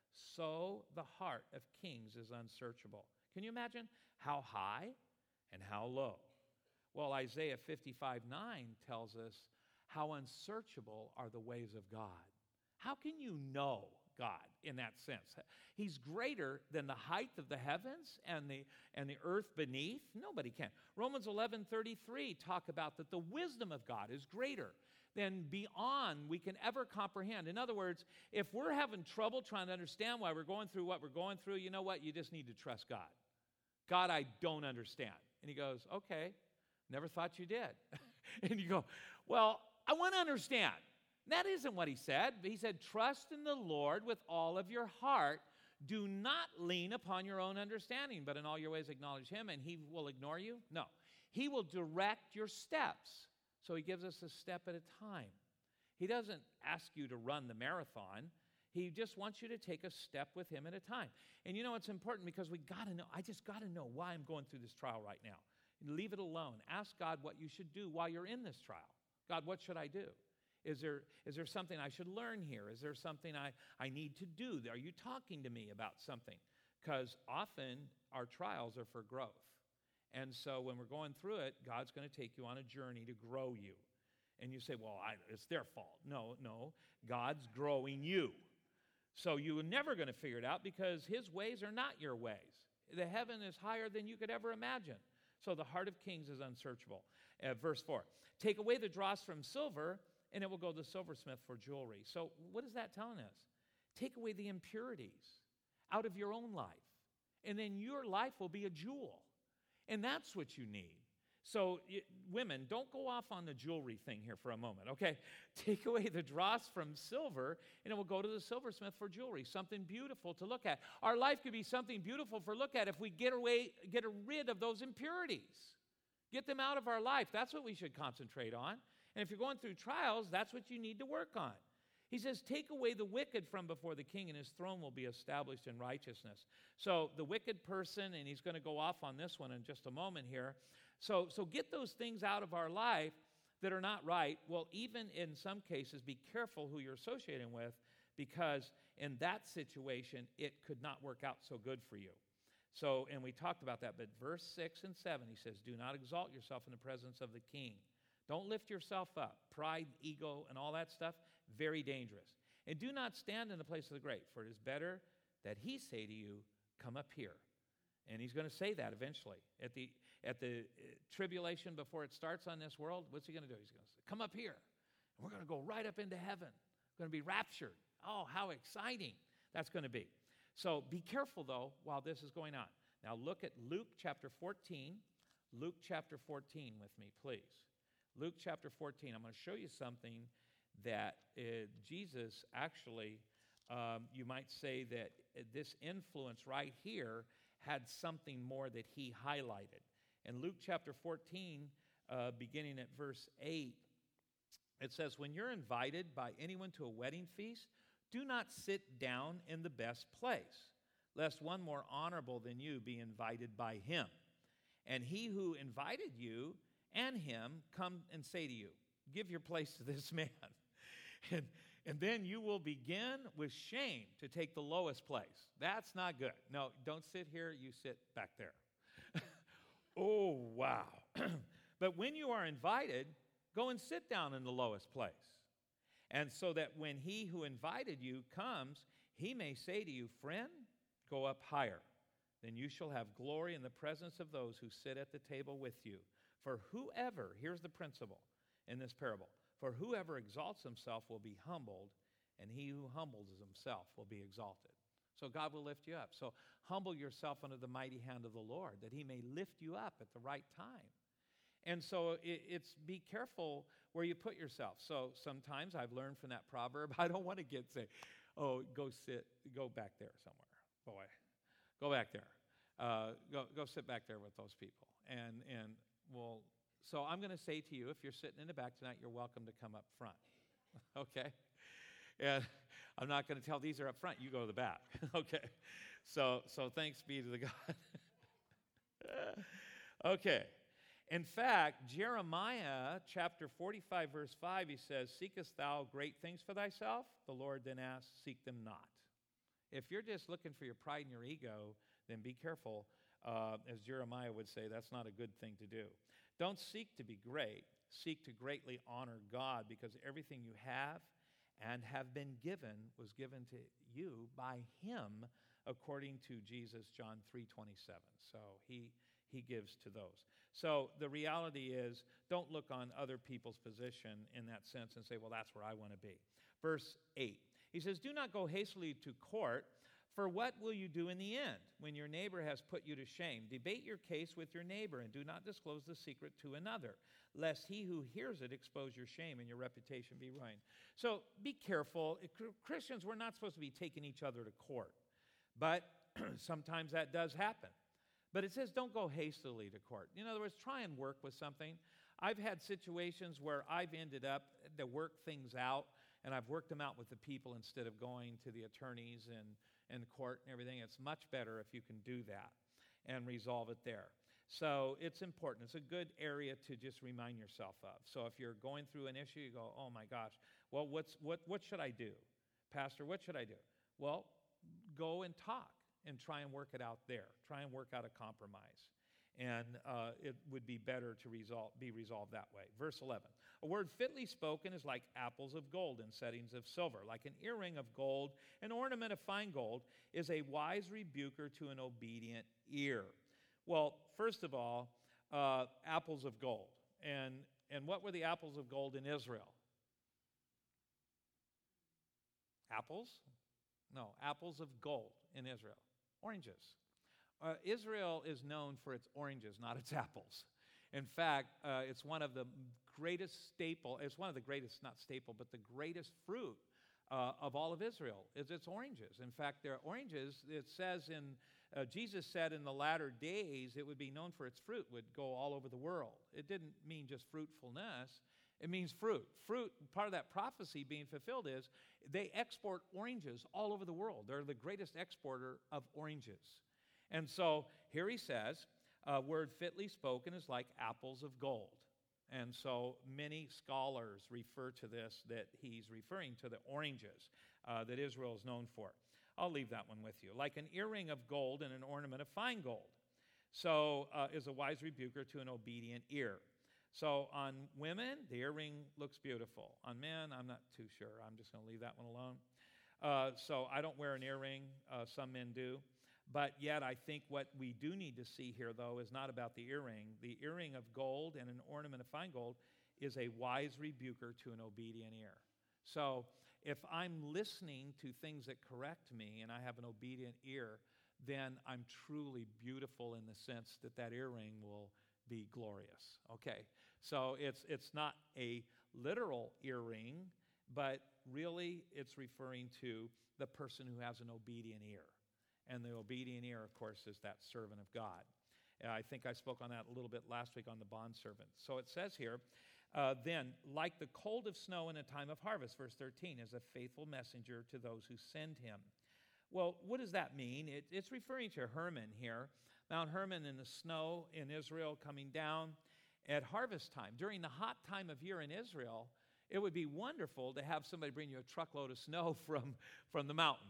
Speaker 1: so the heart of kings is unsearchable. Can you imagine how high and how low? Well, Isaiah 55:9 tells us how unsearchable are the ways of God. How can you know God in that sense. He's greater than the height of the heavens and the earth beneath. Nobody can. Romans 11:33 talk about that the wisdom of God is greater than beyond we can ever comprehend. In other words, if we're having trouble trying to understand why we're going through what we're going through, you know what? You just need to trust God. God, I don't understand. And he goes, okay, never thought you did. And you go, well, I want to understand. That isn't what he said. He said, trust in the Lord with all of your heart. Do not lean upon your own understanding, but in all your ways acknowledge him, and he will ignore you? No. He will direct your steps. So he gives us a step at a time. He doesn't ask you to run the marathon. He just wants you to take a step with him at a time. And you know, it's important because we got to know. I just got to know why I'm going through this trial right now. Leave it alone. Ask God what you should do while you're in this trial. God, what should I do? Is there something I should learn here? Is there something I need to do? Are you talking to me about something? Because often our trials are for growth. And so when we're going through it, God's going to take you on a journey to grow you. And you say, well, it's their fault. No, God's growing you. So you're never going to figure it out because his ways are not your ways. The heaven is higher than you could ever imagine. So the heart of kings is unsearchable. Verse 4, take away the dross from silver, and it will go to the silversmith for jewelry. So what is that telling us? Take away the impurities out of your own life, and then your life will be a jewel. And that's what you need. So women, don't go off on the jewelry thing here for a moment, okay? Take away the dross from silver, and it will go to the silversmith for jewelry, something beautiful to look at. Our life could be something beautiful for look at if we get rid of those impurities. Get them out of our life. That's what we should concentrate on. And if you're going through trials, that's what you need to work on. He says, take away the wicked from before the king, and his throne will be established in righteousness. So the wicked person, and he's going to go off on this one in just a moment here. So get those things out of our life that are not right. Well, even in some cases, be careful who you're associating with, because in that situation, it could not work out so good for you. So, and we talked about that, but verse 6 and 7, he says, do not exalt yourself in the presence of the king. Don't lift yourself up. Pride, ego, and all that stuff, very dangerous. And do not stand in the place of the great, for it is better that he say to you, come up here. And he's going to say that eventually. At the tribulation before it starts on this world, what's he going to do? He's going to say, come up here. And we're going to go right up into heaven. We're going to be raptured. Oh, how exciting that's going to be. So be careful, though, while this is going on. Now look at Luke chapter 14. Luke chapter 14 with me, please. Luke chapter 14. I'm going to show you something that Jesus actually, you might say that this influence right here had something more that he highlighted. In Luke chapter 14, beginning at verse 8, it says, when you're invited by anyone to a wedding feast, do not sit down in the best place, lest one more honorable than you be invited by him. And he who invited you and him come and say to you, give your place to this man. And then you will begin with shame to take the lowest place. That's not good. No, don't sit here. You sit back there. Oh, wow. But when you are invited, go and sit down in the lowest place. And so that when he who invited you comes, he may say to you, friend, go up higher. Then you shall have glory in the presence of those who sit at the table with you. For whoever, here's the principle in this parable, for whoever exalts himself will be humbled, and he who humbles himself will be exalted. So God will lift you up. So humble yourself under the mighty hand of the Lord, that he may lift you up at the right time. And so it's be careful where you put yourself. So sometimes I've learned from that proverb, I don't want to say, oh, go back there somewhere. Boy, go back there. Go sit back there with those people. And well, so I'm going to say to you, if you're sitting in the back tonight, you're welcome to come up front. Okay? And I'm not going to tell these are up front. You go to the back. Okay? So thanks be to the God. Okay. In fact, Jeremiah chapter 45, verse 5, he says, seekest thou great things for thyself? The Lord then asks, seek them not. If you're just looking for your pride and your ego, then be careful. As Jeremiah would say, that's not a good thing to do. Don't seek to be great. Seek to greatly honor God, because everything you have and have been given, was given to you by him, according to Jesus, John 3:27. So he gives to those. So the reality is, don't look on other people's position in that sense and say, well, that's where I want to be. Verse 8, he says, do not go hastily to court, for what will you do in the end when your neighbor has put you to shame? Debate your case with your neighbor, and do not disclose the secret to another, lest he who hears it expose your shame and your reputation be ruined. So be careful. Christians, we're not supposed to be taking each other to court, but sometimes that does happen. But it says don't go hastily to court. In other words, try and work with something. I've had situations where I've ended up to work things out, and I've worked them out with the people instead of going to the attorneys and court and everything. It's much better if you can do that and resolve it there. So it's important. It's a good area to just remind yourself of. So if you're going through an issue, you go, oh my gosh, well, what should I do? Pastor, what should I do? Well, go and talk and try and work it out there. Try and work out a compromise. And it would be better to be resolved that way. Verse 11, a word fitly spoken is like apples of gold in settings of silver. Like an earring of gold, an ornament of fine gold is a wise rebuker to an obedient ear. Well, first of all, apples of gold. And what were the apples of gold in Israel? Apples? No, apples of gold in Israel. Oranges. Israel is known for its oranges, not its apples. In fact, it's one of the greatest but the greatest fruit of all of Israel is its oranges. In fact, their oranges, it says Jesus said in the latter days it would be known for its fruit, would go all over the world. It didn't mean just fruitfulness. It means fruit. Fruit, part of that prophecy being fulfilled is they export oranges all over the world. They're the greatest exporter of oranges. And so here he says, word fitly spoken is like apples of gold. And so many scholars refer to this, that he's referring to the oranges that Israel is known for. I'll leave that one with you. Like an earring of gold and an ornament of fine gold. So is a wise rebuker to an obedient ear. So on women, the earring looks beautiful. On men, I'm not too sure. I'm just going to leave that one alone. So I don't wear an earring. Some men do. But yet I think what we do need to see here, though, is not about the earring. The earring of gold and an ornament of fine gold is a wise rebuker to an obedient ear. So if I'm listening to things that correct me and I have an obedient ear, then I'm truly beautiful in the sense that that earring will be glorious. Okay, so it's not a literal earring, but really it's referring to the person who has an obedient ear. And the obedient ear, of course, is that servant of God. I think I spoke on that a little bit last week on the bondservant. So it says here, then, like the cold of snow in a time of harvest, verse 13, is a faithful messenger to those who send him. Well, what does that mean? It's referring to Hermon here. Mount Hermon and the snow in Israel coming down at harvest time. During the hot time of year in Israel, it would be wonderful to have somebody bring you a truckload of snow from the mountain.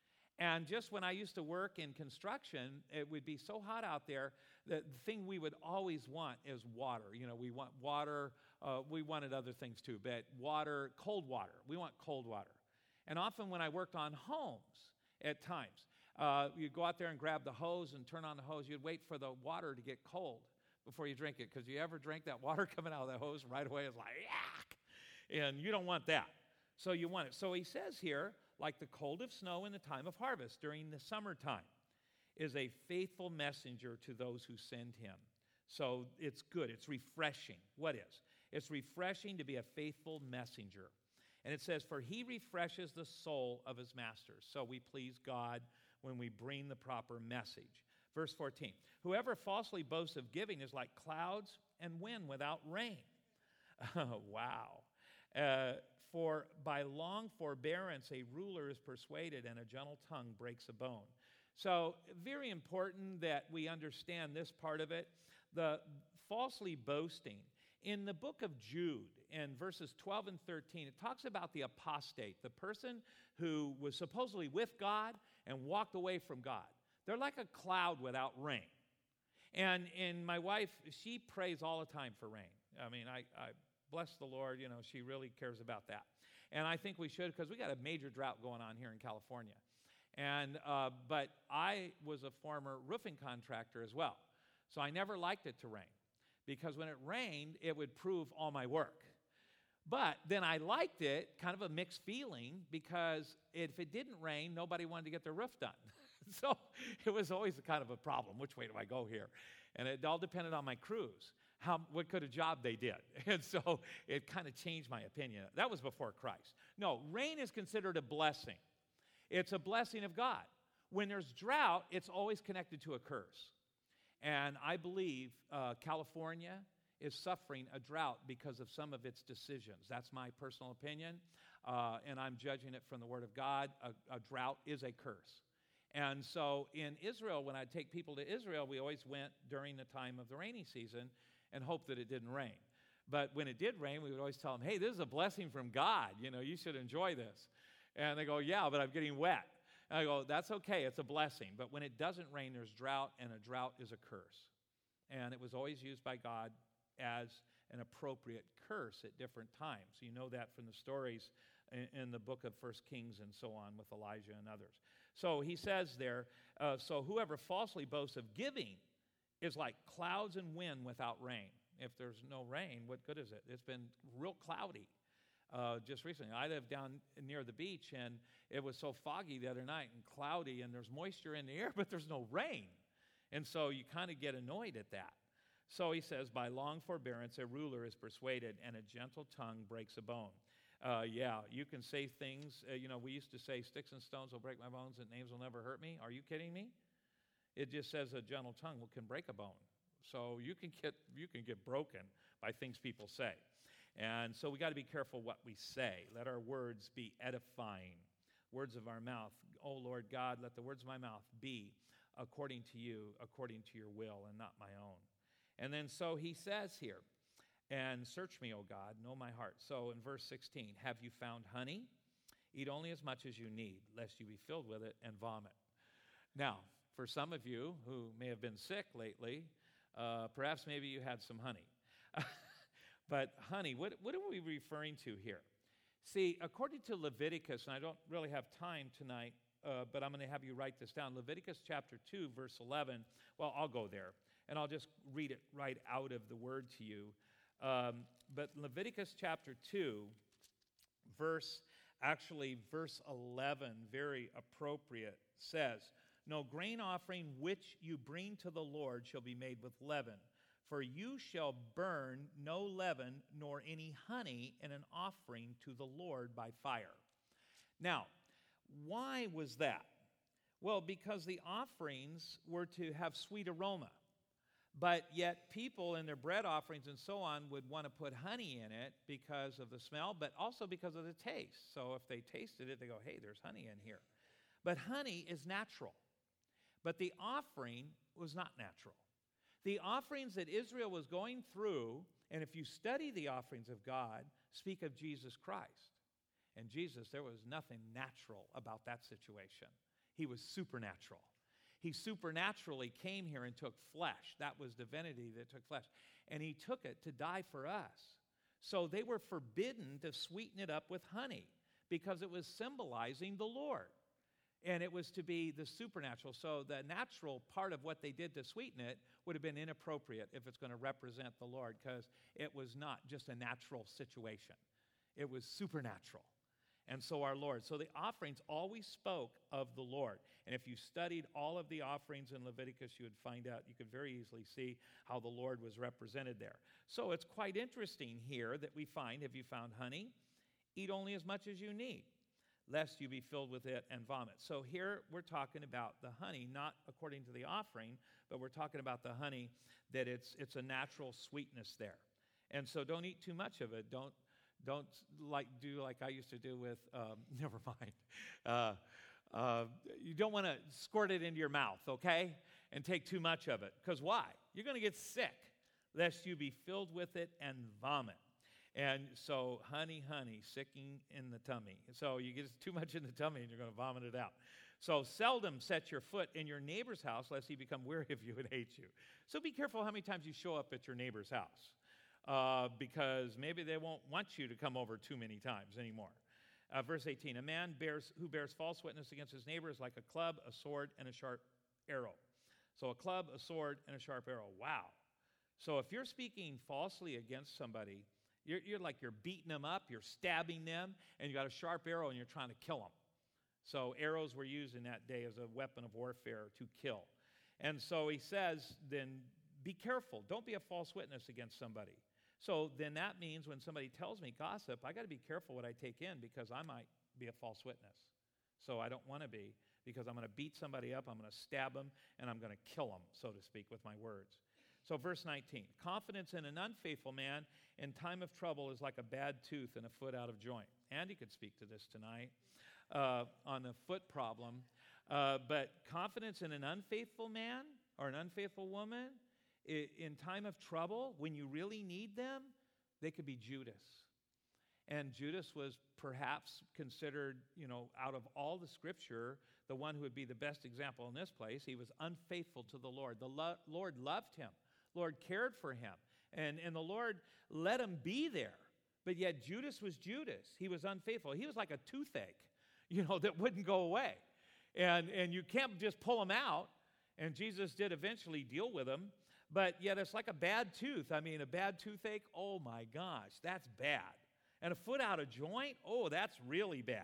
Speaker 1: And just when I used to work in construction, it would be so hot out there that the thing we would always want is water. You know, we want water. We wanted other things too, but water, cold water. We want cold water. And often when I worked on homes at times, you'd go out there and grab the hose and turn on the hose. You'd wait for the water to get cold before you drink it, because you ever drank that water coming out of the hose right away? It's like, yuck! And you don't want that. So you want it. So he says here, like the cold of snow in the time of harvest during the summertime, is a faithful messenger to those who send him. So it's good. It's refreshing. What is? It's refreshing to be a faithful messenger. And it says, for he refreshes the soul of his masters. So we please God when we bring the proper message. Verse 14, whoever falsely boasts of giving is like clouds and wind without rain. Wow. For by long forbearance a ruler is persuaded, and a gentle tongue breaks a bone. So very important that we understand this part of it. The falsely boasting. In the book of Jude, in verses 12 and 13, it talks about the apostate, the person who was supposedly with God and walked away from God. They're like a cloud without rain. And my wife, she prays all the time for rain. I mean, I bless the Lord, she really cares about that. And I think we should, because we got a major drought going on here in California. And but I was a former roofing contractor as well. So I never liked it to rain, because when it rained, it would prove all my work. But then I liked it, kind of a mixed feeling, because if it didn't rain, nobody wanted to get their roof done. So it was always kind of a problem. Which way do I go here? And it all depended on my crews, what kind of job they did. And so it kind of changed my opinion. That was before Christ. No, rain is considered a blessing. It's a blessing of God. When there's drought, it's always connected to a curse. And I believe California is suffering a drought because of some of its decisions. That's my personal opinion, and I'm judging it from the Word of God. A drought is a curse. And so in Israel, when I'd take people to Israel, we always went during the time of the rainy season and hoped that it didn't rain. But when it did rain, we would always tell them, hey, this is a blessing from God. You should enjoy this. And they go, yeah, but I'm getting wet. And I go, that's okay, it's a blessing. But when it doesn't rain, there's drought, and a drought is a curse. And it was always used by God as an appropriate curse at different times. You know that from the stories in the book of 1 Kings and so on with Elijah and others. So he says there, so whoever falsely boasts of giving is like clouds and wind without rain. If there's no rain, what good is it? It's been real cloudy. Just recently, I live down near the beach, and it was so foggy the other night and cloudy, and there's moisture in the air, but there's no rain. And so you kind of get annoyed at that. So he says, by long forbearance, a ruler is persuaded, and a gentle tongue breaks a bone. Yeah, you can say things. We used to say, sticks and stones will break my bones, and names will never hurt me. Are you kidding me? It just says a gentle tongue can break a bone. So you can get broken by things people say. And so we got to be careful what we say. Let our words be edifying. Words of our mouth. Oh, Lord God, let the words of my mouth be according to you, according to your will, and not my own. And then so he says here, and search me, O God, know my heart. So in verse 16, have you found honey? Eat only as much as you need, lest you be filled with it and vomit. Now, for some of you who may have been sick lately, perhaps maybe you had some honey. But honey, what are we referring to here? See, according to Leviticus, and I don't really have time tonight, but I'm going to have you write this down. Leviticus chapter 2, verse 11. Well, I'll go there, and I'll just read it right out of the word to you. But Leviticus chapter 2, verse 11, very appropriate, says, no grain offering which you bring to the Lord shall be made with leaven. For you shall burn no leaven nor any honey in an offering to the Lord by fire. Now, why was that? Well, because the offerings were to have sweet aroma. But yet people in their bread offerings and so on would want to put honey in it because of the smell, but also because of the taste. So if they tasted it, they go, hey, there's honey in here. But honey is natural. But the offering was not natural. The offerings that Israel was going through, and if you study the offerings of God, speak of Jesus Christ. And Jesus, there was nothing natural about that situation. He was supernatural. He supernaturally came here and took flesh. That was divinity that took flesh. And he took it to die for us. So they were forbidden to sweeten it up with honey because it was symbolizing the Lord. And it was to be the supernatural. So the natural part of what they did to sweeten it would have been inappropriate if it's going to represent the Lord, because it was not just a natural situation. It was supernatural. And so our Lord. So the offerings always spoke of the Lord. And if you studied all of the offerings in Leviticus, you would find out, you could very easily see how the Lord was represented there. So it's quite interesting here that we find, have you found honey? Eat only as much as you need, lest you be filled with it and vomit. So here we're talking about the honey, not according to the offering, but we're talking about the honey, that it's a natural sweetness there. And so don't eat too much of it. Don't do like I used to do with, never mind. You don't want to squirt it into your mouth, okay? And take too much of it. Because why? You're going to get sick, lest you be filled with it and vomit. And so honey, sicking in the tummy. So you get too much in the tummy and you're going to vomit it out. So seldom set your foot in your neighbor's house, lest he become weary of you and hate you. So be careful how many times you show up at your neighbor's house. Because maybe they won't want you to come over too many times anymore. Verse 18, a man who bears false witness against his neighbor is like a club, a sword, and a sharp arrow. So a club, a sword, and a sharp arrow. Wow. So if you're speaking falsely against somebody, you're beating them up, you're stabbing them, and you got a sharp arrow and you're trying to kill them. So arrows were used in that day as a weapon of warfare to kill. And so he says, then be careful. Don't be a false witness against somebody. So then that means when somebody tells me gossip, I got to be careful what I take in because I might be a false witness. So I don't want to be, because I'm going to beat somebody up, I'm going to stab them, and I'm going to kill them, so to speak, with my words. So verse 19, confidence in an unfaithful man in time of trouble is like a bad tooth and a foot out of joint. Andy could speak to this tonight on the foot problem. But confidence in an unfaithful man or an unfaithful woman in time of trouble, when you really need them, they could be Judas. And Judas was perhaps considered, out of all the Scripture, the one who would be the best example in this place. He was unfaithful to the Lord. The Lord loved him. Lord cared for him. And the Lord let him be there. But yet Judas was Judas. He was unfaithful. He was like a toothache, that wouldn't go away. And you can't just pull him out. And Jesus did eventually deal with him. But yet it's like a bad tooth. I mean, a bad toothache, oh my gosh, that's bad. And a foot out of joint, oh, that's really bad.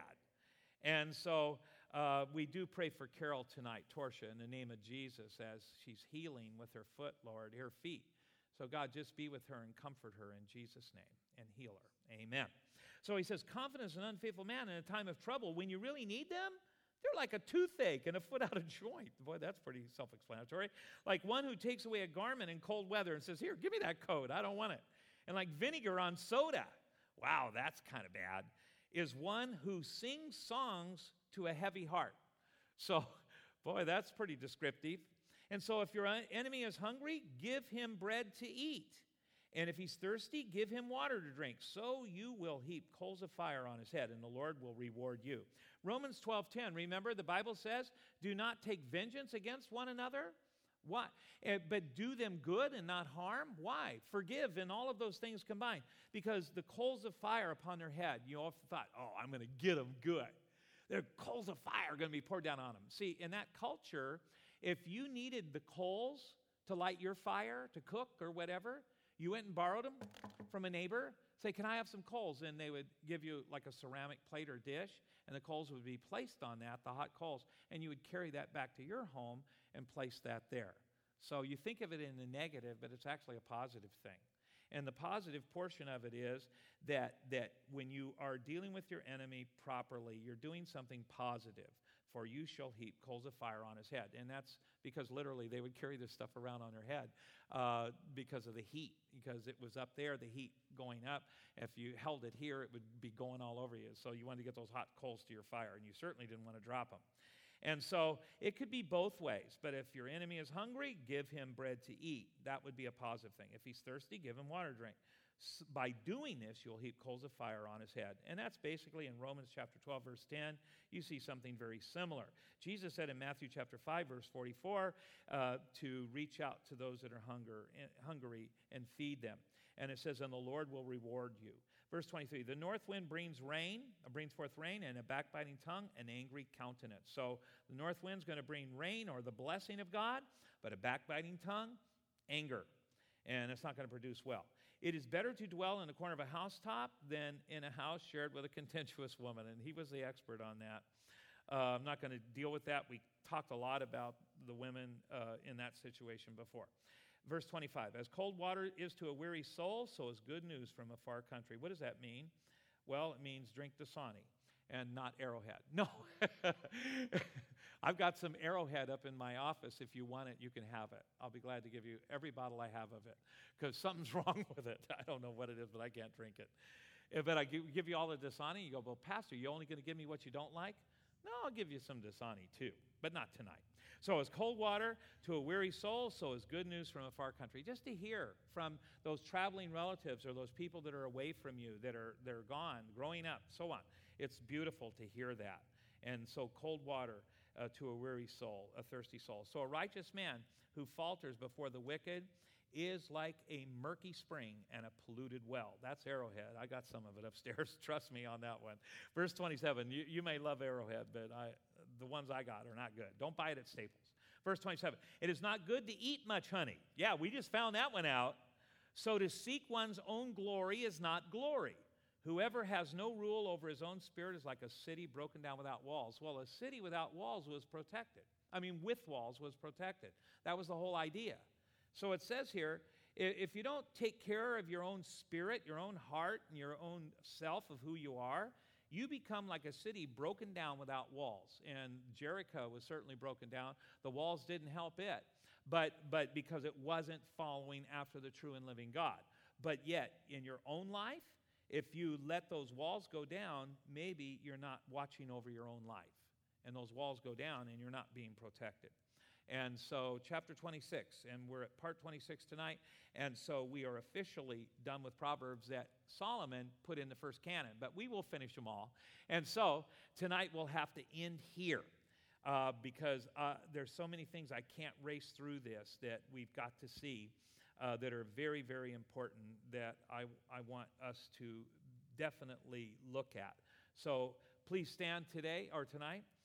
Speaker 1: And so we do pray for Carol tonight, Torcia, in the name of Jesus, as she's healing with her foot, Lord, her feet. So God, just be with her and comfort her in Jesus' name and heal her. Amen. So he says, confidence in an unfaithful man in a time of trouble, when you really need them, they're like a toothache and a foot out of joint. Boy, that's pretty self-explanatory. Like one who takes away a garment in cold weather and says, here, give me that coat. I don't want it. And like vinegar on soda. Wow, that's kind of bad. Is one who sings songs to a heavy heart. So, boy, that's pretty descriptive. And so if your enemy is hungry, give him bread to eat. And if he's thirsty, give him water to drink. So you will heap coals of fire on his head, and the Lord will reward you. Romans 12:10, remember the Bible says, do not take vengeance against one another. Why? But do them good and not harm. Why? Forgive and all of those things combined. Because the coals of fire upon their head, you often thought, oh, I'm going to get them good. The coals of fire are going to be poured down on them. See, in that culture, if you needed the coals to light your fire, to cook or whatever, you went and borrowed them from a neighbor. Say, can I have some coals? And they would give you like a ceramic plate or dish, and the coals would be placed on that, the hot coals, and you would carry that back to your home and place that there. So you think of it in the negative, but it's actually a positive thing. And the positive portion of it is that when you are dealing with your enemy properly, you're doing something positive. For you shall heap coals of fire on his head. And that's because literally they would carry this stuff around on their head because of the heat. Because it was up there, the heat going up. If you held it here, it would be going all over you. So you wanted to get those hot coals to your fire, and you certainly didn't want to drop them. And so it could be both ways. But if your enemy is hungry, give him bread to eat. That would be a positive thing. If he's thirsty, give him water to drink. By doing this, you'll heap coals of fire on his head. And that's basically in Romans chapter 12, verse 10. You see something very similar. Jesus said in Matthew chapter 5, verse 44, to reach out to those that are hungry and feed them. And it says, and the Lord will reward you. Verse 23, the north wind brings forth rain, and a backbiting tongue, an angry countenance. So the north wind's going to bring rain or the blessing of God, but a backbiting tongue, anger. And it's not going to produce well. It is better to dwell in the corner of a housetop than in a house shared with a contentious woman. And he was the expert on that. I'm not going to deal with that. We talked a lot about the women in that situation before. Verse 25, as cold water is to a weary soul, so is good news from a far country. What does that mean? Well, it means drink Dasani and not Arrowhead. No. I've got some Arrowhead up in my office. If you want it, you can have it. I'll be glad to give you every bottle I have of it because something's wrong with it. I don't know what it is, but I can't drink it. But I give you all the Dasani. You go, well, Pastor, you only going to give me what you don't like? No, I'll give you some Dasani too, but not tonight. So as cold water to a weary soul, so is good news from a far country. Just to hear from those traveling relatives or those people that are away from you, they're gone, growing up, so on. It's beautiful to hear that. And so cold water to a weary soul, a thirsty soul. So a righteous man who falters before the wicked is like a murky spring and a polluted well. That's Arrowhead. I got some of it upstairs. Trust me on that one. Verse 27, you may love Arrowhead, but the ones I got are not good. Don't buy it at Staples. Verse 27, it is not good to eat much honey. Yeah, we just found that one out. So to seek one's own glory is not glory. Whoever has no rule over his own spirit is like a city broken down without walls. Well, a city without walls was protected. With walls was protected. That was the whole idea. So it says here, if you don't take care of your own spirit, your own heart, and your own self of who you are, you become like a city broken down without walls. And Jericho was certainly broken down. The walls didn't help it, but because it wasn't following after the true and living God. But yet, in your own life, if you let those walls go down, maybe you're not watching over your own life. And those walls go down and you're not being protected. And so chapter 26, and we're at part 26 tonight, and so we are officially done with Proverbs that Solomon put in the first canon, but we will finish them all. And so tonight we'll have to end here because there's so many things I can't race through this that we've got to see that are very, very important that I want us to definitely look at. So please stand today or tonight